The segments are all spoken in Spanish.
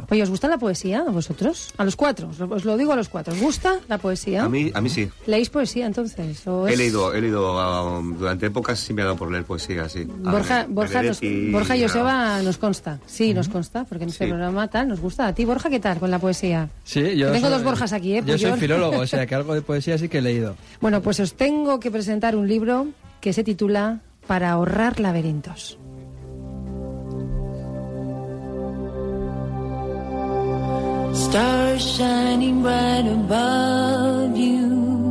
Oye, ¿os gusta la poesía a vosotros? A los cuatro, os lo digo a los cuatro. ¿Os gusta la poesía? A mí sí. ¿Leéis poesía entonces? He leído durante épocas sí me ha dado por leer poesía, sí. Borja y Joseba nos consta. Sí, nos consta, porque en este programa tal nos gusta. ¿A ti, Borja, qué tal con la poesía? Sí, yo tengo dos Borjas aquí, ¿eh? Yo soy filólogo, o sea que algo de poesía sí que he leído. Bueno, pues os tengo que presentar un libro que se titula Para ahorrar laberintos. Stars shining bright above you.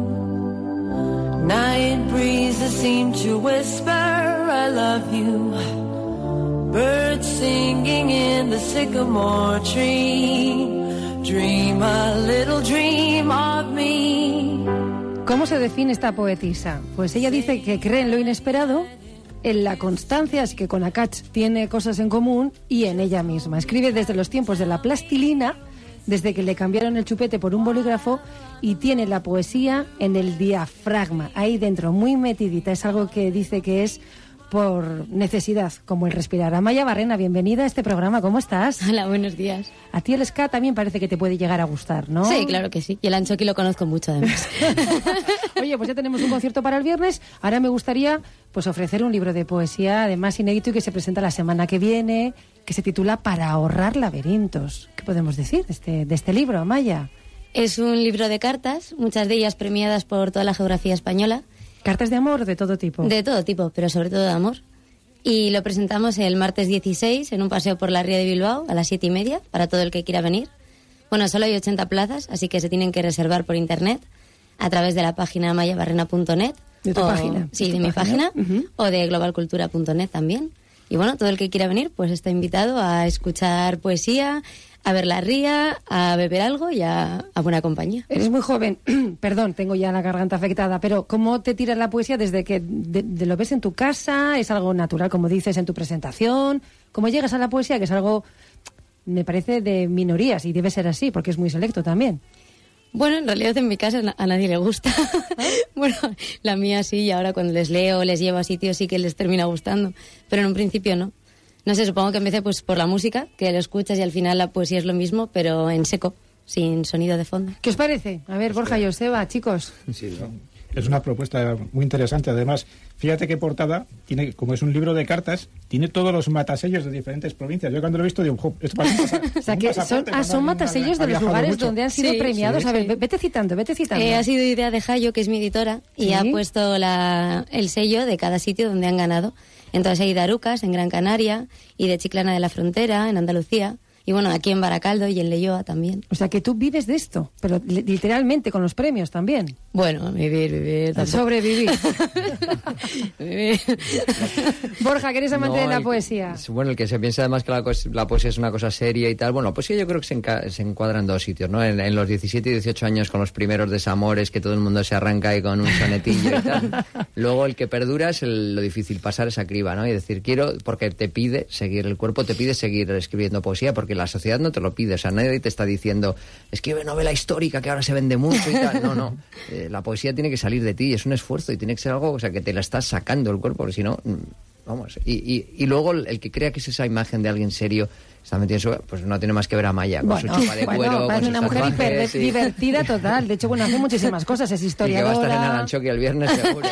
Night breezes seem to whisper, I love you. Birds singing in the sycamore tree. Dream a little dream of me. ¿Cómo se define esta poetisa? Pues ella dice que cree en lo inesperado, en la constancia, así que con Akach tiene cosas en común, y en ella misma. Escribe desde los tiempos de la plastilina, desde que le cambiaron el chupete por un bolígrafo, y tiene la poesía en el diafragma, ahí dentro, muy metidita. Es algo que dice que es por necesidad, como el respirar. Amaya Barrena, bienvenida a este programa, ¿cómo estás? Hola, buenos días. A ti el ska también parece que te puede llegar a gustar, ¿no? Sí, claro que sí, y el Anchoqui lo conozco mucho además. Oye, pues ya tenemos un concierto para el viernes. Ahora me gustaría pues ofrecer un libro de poesía, además inédito, y que se presenta la semana que viene, que se titula Para ahorrar laberintos. ¿Qué podemos decir de este libro, Amaya? Es un libro de cartas, muchas de ellas premiadas por toda la geografía española. ¿Cartas de amor de todo tipo? De todo tipo, pero sobre todo de amor. Y lo presentamos el martes 16 en un paseo por la ría de Bilbao a las 7:30 para todo el que quiera venir. Bueno, solo hay 80 plazas, así que se tienen que reservar por internet a través de la página amayabarrena.net. ¿De tu página? Sí, de mi página. O de globalcultura.net también. Y bueno, todo el que quiera venir pues está invitado a escuchar poesía, a ver la ría, a beber algo y a buena compañía. Eres muy joven, perdón, tengo ya la garganta afectada, pero ¿cómo te tiras la poesía desde que lo ves en tu casa? ¿Es algo natural, como dices, en tu presentación? ¿Cómo llegas a la poesía, que es algo, me parece, de minorías, y debe ser así, porque es muy selecto también? Bueno, en realidad en mi casa a nadie le gusta. Bueno, la mía sí, y ahora cuando les leo, les llevo a sitios, sí que les termina gustando. Pero en un principio no. No sé, supongo que empecé pues por la música, que lo escuchas y al final la poesía es lo mismo, pero en seco, sin sonido de fondo. ¿Qué os parece? A ver, Borja y Joseba, chicos. Sí, ¿no? Es una propuesta muy interesante. Además, fíjate qué portada tiene, como es un libro de cartas, tiene todos los matasellos de diferentes provincias. Yo cuando lo he visto digo, esto parece o sea, que son matasellos de los lugares mucho donde han sido premiados. Sí, a ver, vete citando. Ha sido idea de Jayo, que es mi editora, y ha puesto el sello de cada sitio donde han ganado. Entonces hay de Arucas, en Gran Canaria, y de Chiclana de la Frontera, en Andalucía. Y bueno, aquí en Baracaldo y en Leioa también. O sea, que tú vives de esto, pero literalmente con los premios también. Bueno, vivir. Sobrevivir. Borja, que eres amante de la poesía. Bueno, el que se piensa además que la poesía es una cosa seria y tal. Bueno, pues sí, yo creo que se encuadra en dos sitios, ¿no? En los 17 y 18 años con los primeros desamores, que todo el mundo se arranca ahí con un sonetillo y tal. Luego el que perdura es lo difícil, pasar esa criba, ¿no? Y decir, quiero, porque te pide seguir, el cuerpo te pide seguir escribiendo poesía, porque la sociedad no te lo pide. O sea, nadie te está diciendo, escribe novela histórica que ahora se vende mucho y tal. No. La poesía tiene que salir de ti, es un esfuerzo y tiene que ser algo, o sea, que te la estás sacando el cuerpo, porque si no, vamos. Y luego el que crea que es esa imagen de alguien serio, está metido en su, pues no tiene más que ver a Maya con su chupa de cuero, con sus una mujer divertida total. De hecho, bueno, hace muchísimas cosas, es historiadora. Y que va a estar en Aranchoqui el viernes seguro.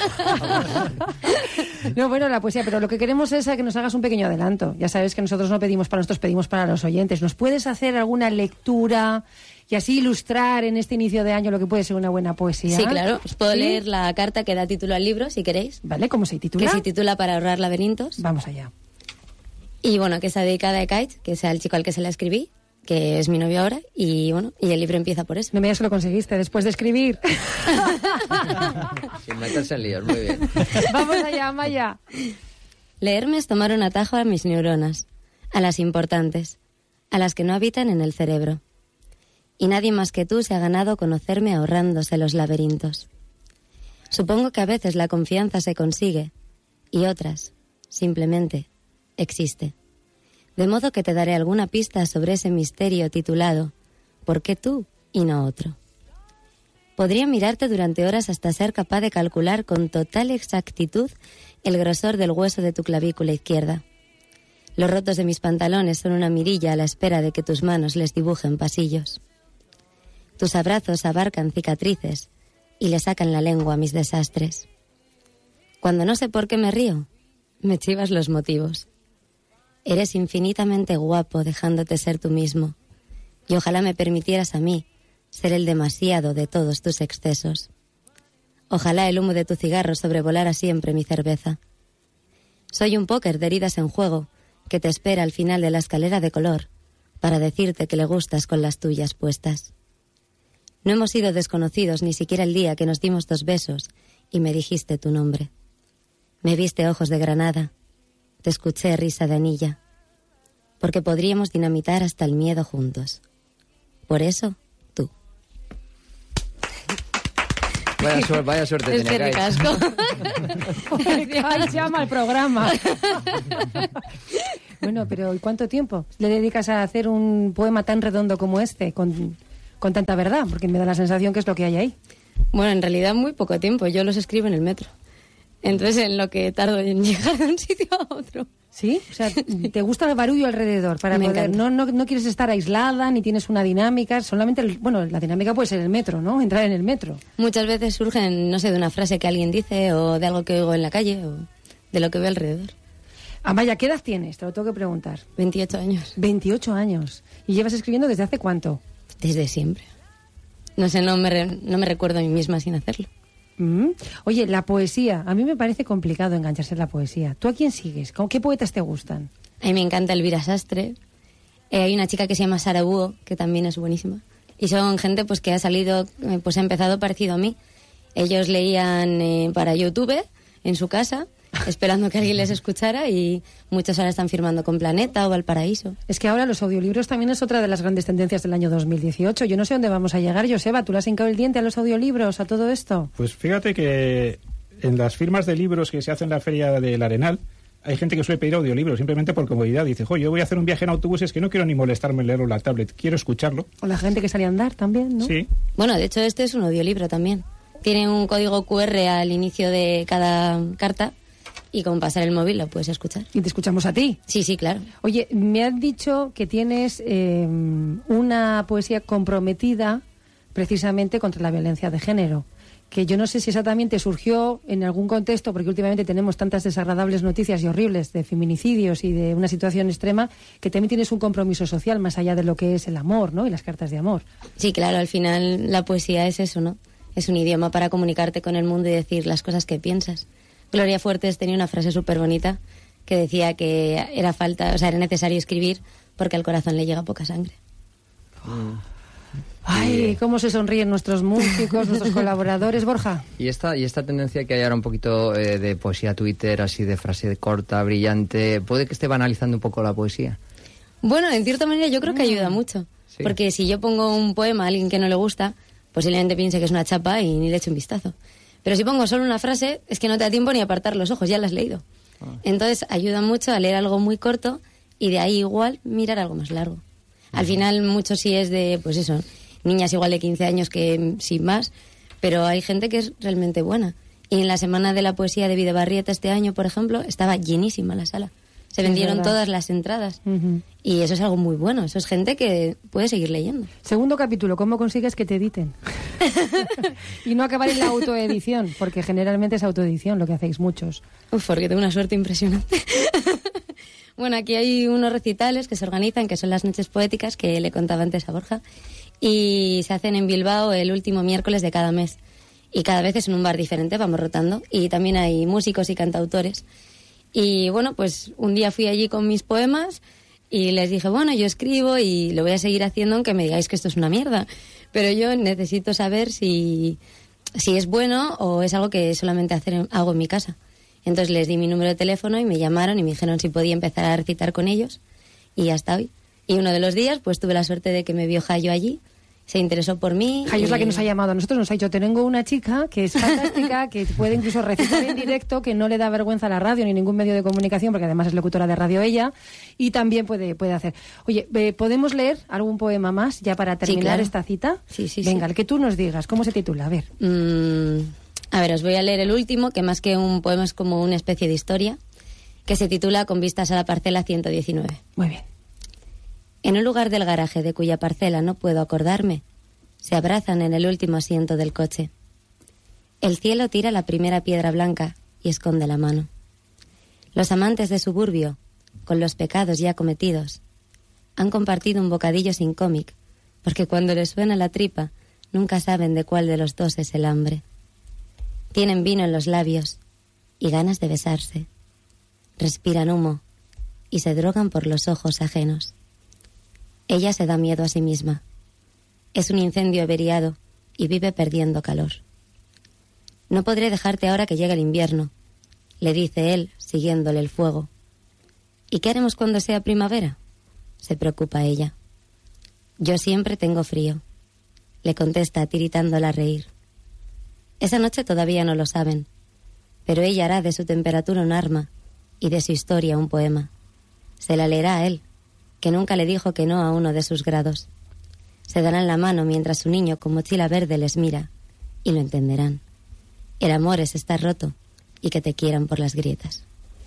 No, bueno, la poesía, pero lo que queremos es que nos hagas un pequeño adelanto. Ya sabes que nosotros no pedimos para nosotros, pedimos para los oyentes. ¿Nos puedes hacer alguna lectura y así ilustrar en este inicio de año lo que puede ser una buena poesía? Sí, claro. Os puedo leer la carta que da título al libro, si queréis. Vale, ¿cómo se titula? Que se titula Para ahorrar laberintos. Vamos allá. Y bueno, que está dedicada a Kite, que es el chico al que se la escribí, que es mi novio ahora, y bueno, y el libro empieza por eso. No me digas que lo conseguiste después de escribir. Sin meterse en líos, muy bien. Vamos allá, Maya. Leerme es tomar un atajo a mis neuronas, a las importantes, a las que no habitan en el cerebro. Y nadie más que tú se ha ganado conocerme ahorrándose los laberintos. Supongo que a veces la confianza se consigue, y otras, simplemente, existe. De modo que te daré alguna pista sobre ese misterio titulado ¿Por qué tú y no otro? Podría mirarte durante horas hasta ser capaz de calcular con total exactitud el grosor del hueso de tu clavícula izquierda. Los rotos de mis pantalones son una mirilla a la espera de que tus manos les dibujen pasillos. Tus abrazos abarcan cicatrices y le sacan la lengua a mis desastres. Cuando no sé por qué me río, me chivas los motivos. Eres infinitamente guapo dejándote ser tú mismo, y ojalá me permitieras a mí ser el demasiado de todos tus excesos. Ojalá el humo de tu cigarro sobrevolara siempre mi cerveza. Soy un póker de heridas en juego que te espera al final de la escalera de color para decirte que le gustas con las tuyas puestas. No hemos sido desconocidos ni siquiera el día que nos dimos 2 besos y me dijiste tu nombre. Me viste ojos de granada, te escuché risa de anilla, porque podríamos dinamitar hasta el miedo juntos. Por eso, tú. Vaya suerte Es que tenía Kais. ricasco. Kais llama al programa. Bueno, pero ¿y cuánto tiempo le dedicas a hacer un poema tan redondo como este, con tanta verdad? Porque me da la sensación que es lo que hay ahí. Bueno, en realidad muy poco tiempo. Yo los escribo en el metro. Entonces, en lo que tardo en llegar de un sitio a otro. ¿Sí? O sea, ¿te gusta el barullo alrededor? Para Me poder, encanta. no quieres estar aislada, ni tienes una dinámica, solamente, la dinámica puede ser el metro, ¿no? Entrar en el metro. Muchas veces surgen, no sé, de una frase que alguien dice o de algo que oigo en la calle o de lo que veo alrededor. Amaya, ¿qué edad tienes? Te lo tengo que preguntar. 28 años. 28 años. ¿Y llevas escribiendo desde hace cuánto? Desde siempre. No sé, no me recuerdo a mí misma sin hacerlo. Oye, la poesía. A mí me parece complicado engancharse en la poesía. ¿Tú a quién sigues? ¿Qué poetas te gustan? A mí me encanta Elvira Sastre. Hay una chica que se llama Sara Búho, que también es buenísima. Y son gente pues que ha salido, pues ha empezado parecido a mí. Ellos leían para YouTube en su casa, esperando que alguien les escuchara, y muchos ahora están firmando con Planeta o Valparaíso. Es que ahora los audiolibros también es otra de las grandes tendencias del año 2018. Yo no sé dónde vamos a llegar, Joseba. ¿Tú le has hincado el diente a los audiolibros, a todo esto? Pues fíjate que en las firmas de libros que se hacen en la Feria del Arenal hay gente que suele pedir audiolibros simplemente por comodidad. Dice, yo voy a hacer un viaje en autobuses que no quiero ni molestarme en leerlo en la tablet, quiero escucharlo. O la gente que sale a andar también, ¿no? Sí. Bueno, de hecho este es un audiolibro también. Tiene un código QR al inicio de cada carta y con pasar el móvil lo puedes escuchar. Y te escuchamos a ti. Sí, sí, claro. Oye, me has dicho que tienes una poesía comprometida precisamente contra la violencia de género, que yo no sé si exactamente surgió en algún contexto, porque últimamente tenemos tantas desagradables noticias y horribles de feminicidios y de una situación extrema, que también tienes un compromiso social más allá de lo que es el amor, ¿no? Y las cartas de amor. Sí, claro, al final la poesía es eso, ¿no? Es un idioma para comunicarte con el mundo y decir las cosas que piensas. Gloria Fuertes tenía una frase súper bonita que decía que era necesario escribir porque al corazón le llega poca sangre. Ay, cómo se sonríen nuestros músicos, nuestros colaboradores, Borja. Y esta tendencia que hay ahora un poquito de poesía Twitter, así de frase corta, brillante, ¿puede que esté banalizando un poco la poesía? Bueno, en cierta manera yo creo que ayuda mucho. Sí. Porque si yo pongo un poema a alguien que no le gusta, posiblemente piense que es una chapa y ni le eche un vistazo. Pero si pongo solo una frase, es que no te da tiempo ni a apartar los ojos, ya la has leído. Entonces ayuda mucho a leer algo muy corto y de ahí igual mirar algo más largo. Al final mucho sí es de, pues eso, niñas igual de 15 años que sin más, pero hay gente que es realmente buena. Y en la Semana de la Poesía de Videbarrieta este año, por ejemplo, estaba llenísima la sala. Se vendieron todas las entradas. Y eso es algo muy bueno. Eso es gente que puede seguir leyendo. Segundo capítulo, ¿cómo consigues que te editen? Y no acabar en la autoedición, porque generalmente es autoedición lo que hacéis muchos. Uf, porque tengo una suerte impresionante. Bueno, aquí hay unos recitales que se organizan, que son las noches poéticas, que le contaba antes a Borja, y se hacen en Bilbao el último miércoles de cada mes. Y cada vez es en un bar diferente, vamos rotando. Y también hay músicos y cantautores. Y bueno, pues un día fui allí con mis poemas y les dije, bueno, yo escribo y lo voy a seguir haciendo aunque me digáis que esto es una mierda. Pero yo necesito saber si es bueno o es algo que solamente hago en mi casa. Entonces les di mi número de teléfono y me llamaron y me dijeron si podía empezar a recitar con ellos. Y hasta hoy. Y uno de los días, pues tuve la suerte de que me vio Jayo allí. Se interesó por mí. Jayo es la que nos ha llamado a nosotros, nos ha dicho, tengo una chica que es fantástica, que puede incluso recitar en directo, que no le da vergüenza a la radio ni ningún medio de comunicación, porque además es locutora de radio ella, y también puede hacer. Oye, ¿podemos leer algún poema más ya para terminar claro. esta cita? Sí. Venga, el que tú nos digas, ¿cómo se titula? A ver. A ver, os voy a leer el último, que más que un poema es como una especie de historia, que se titula Con vistas a la parcela 119. Muy bien. En un lugar del garaje de cuya parcela no puedo acordarme, se abrazan en el último asiento del coche. El cielo tira la primera piedra blanca y esconde la mano. Los amantes de suburbio, con los pecados ya cometidos, han compartido un bocadillo sin cómic, porque cuando les suena la tripa, nunca saben de cuál de los dos es el hambre. Tienen vino en los labios y ganas de besarse. Respiran humo y se drogan por los ojos ajenos. Ella se da miedo a sí misma. Es un incendio averiado y vive perdiendo calor. No podré dejarte ahora que llegue el invierno, le dice él, siguiéndole el fuego. ¿Y qué haremos cuando sea primavera?, se preocupa ella. Yo siempre tengo frío, le contesta tiritándola a reír. Esa noche todavía no lo saben, pero ella hará de su temperatura un arma y de su historia un poema. Se la leerá a él, que nunca le dijo que no a uno de sus grados. Se darán la mano mientras su niño con mochila verde les mira, y lo entenderán. El amor es estar roto y que te quieran por las grietas.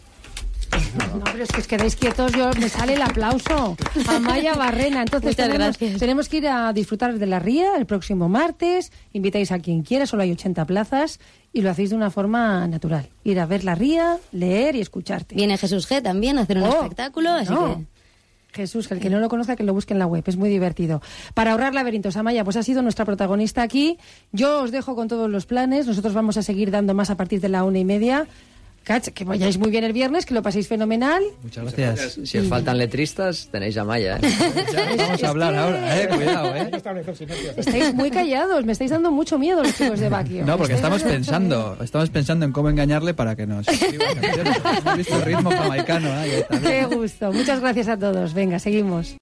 No, pero es que os quedáis quietos, me sale el aplauso. Amaya Barrena. Entonces tenemos que ir a disfrutar de la Ría el próximo martes. Invitáis a quien quiera, solo hay 80 plazas y lo hacéis de una forma natural. Ir a ver la Ría, leer y escucharte. Viene Jesús G también a hacer un espectáculo, así que... Jesús, el que no lo conozca, que lo busque en la web, es muy divertido. Para ahorrar laberintos, Amaya, pues ha sido nuestra protagonista aquí. Yo os dejo con todos los planes, nosotros vamos a seguir dando más a partir de la 1:30. Cach, que vayáis muy bien el viernes, que lo paséis fenomenal. Muchas gracias. Si os faltan letristas, tenéis a Maya. Vamos a hablar ahora, cuidado, Estáis muy callados, me estáis dando mucho miedo los chicos de Baquio. No, porque estamos pensando en cómo engañarle para que nos escriba canciones. Hemos visto el ritmo jamaicano. Qué gusto, muchas gracias a todos. Venga, seguimos.